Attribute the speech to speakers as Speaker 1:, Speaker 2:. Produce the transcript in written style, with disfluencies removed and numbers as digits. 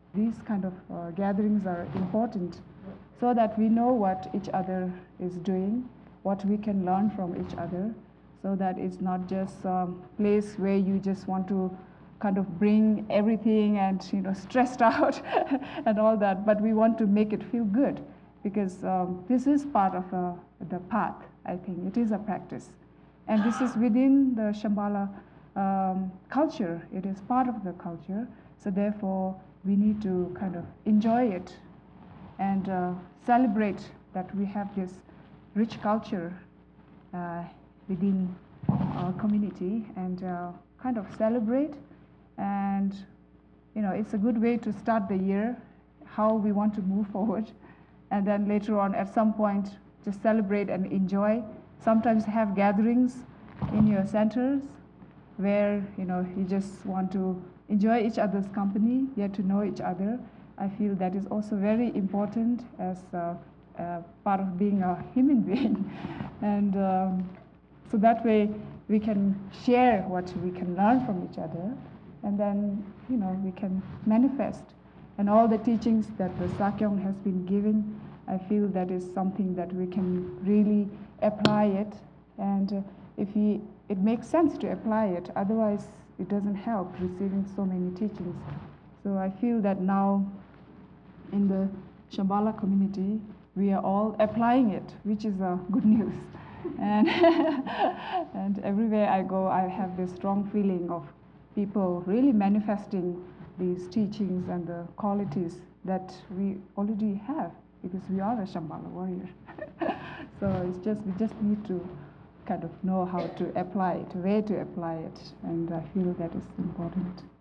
Speaker 1: these kind of gatherings are important so that we know what each other is doing, what we can learn from each other, so that it's not just a place where you just want to kind of bring everything and stressed out and all that, but we want to make it feel good because this is part of the path. I think it is a practice, and this is within the Shambhala culture. It is part of the culture, so therefore we need to kind of enjoy it and celebrate that we have this rich culture within our community, and kind of celebrate. And it's a good way to start the year, how we want to move forward, and then later on at some point just celebrate and enjoy. Sometimes have gatherings in your centers where you just want to enjoy each other's company, get to know each other. I feel that is also very important as part of being a human being. And so that way we can share what we can learn from each other, and then we can manifest. And all the teachings that the Sakyong has been giving, I feel that is something that we can really apply it. And it makes sense to apply it, otherwise it doesn't help receiving so many teachings. So I feel that now in the Shambhala community, we are all applying it, which is good news. And, and everywhere I go, I have this strong feeling of people really manifesting these teachings and the qualities that we already have, because we are a Shambhala warrior. So we just need to kind of know how to apply it, where to apply it, and I feel that is important.